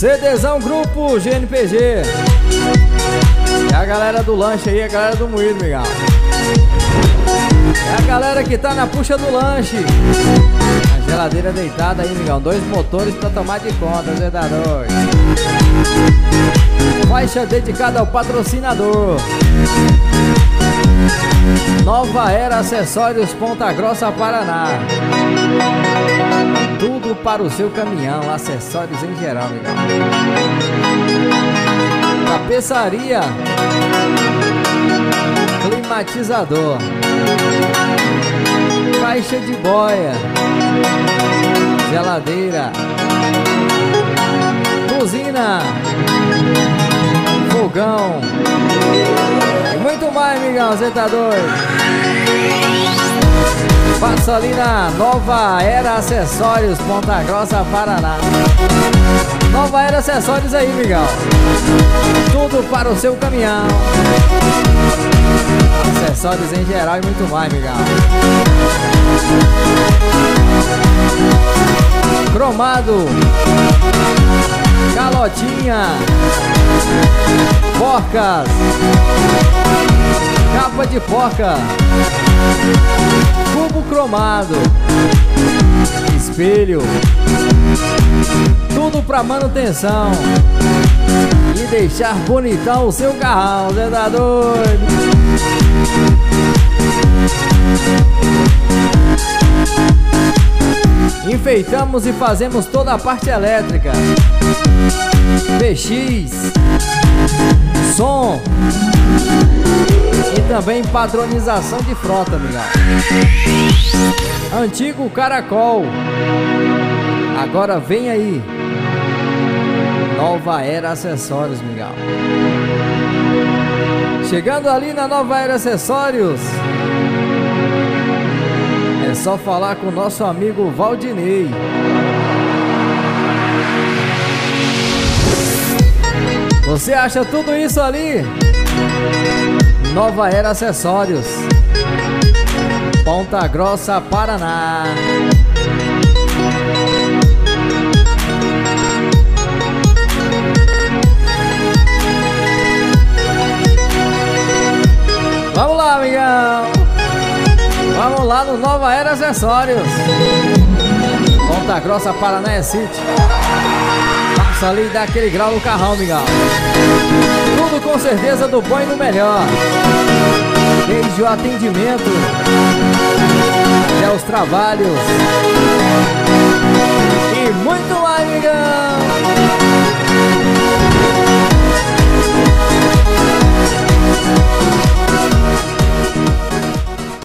CDzão Grupo GNPG. É a galera do lanche aí, a galera do moído, migão. É a galera que tá na puxa do lanche. A geladeira deitada aí, migão. 2 motores pra tomar de conta, Zé da Noite. Faixa dedicada ao patrocinador. Nova Era Acessórios Ponta Grossa, Paraná. Tudo para o seu caminhão, acessórios em geral, migão. Tapeçaria, climatizador, caixa de boia, geladeira, cozinha, fogão e muito mais, migão, você tá doido? Passa ali na Nova Era Acessórios Ponta Grossa, Paraná. Nova Era Acessórios aí, migão. Tudo para o seu caminhão, acessórios em geral e muito mais, migão. Cromado, calotinha, porcas, capa de porca, cubo cromado, espelho, tudo pra manutenção e deixar bonitão o seu carrão, você tá doido? Enfeitamos e fazemos toda a parte elétrica, PX, som e também padronização de frota, migão. Antigo Caracol, agora vem aí Nova Era Acessórios, migão. Chegando ali na Nova Era Acessórios, é só falar com o nosso amigo Valdinei. Você acha tudo isso ali? Nova Era Acessórios, Ponta Grossa, Paraná. Vamos lá, amigão. Vamos lá no Nova Era Acessórios, Ponta Grossa, Paraná é City. Passa ali e dá aquele grau no carrão, migão. Tudo com certeza do bom e do melhor. Desde o atendimento até os trabalhos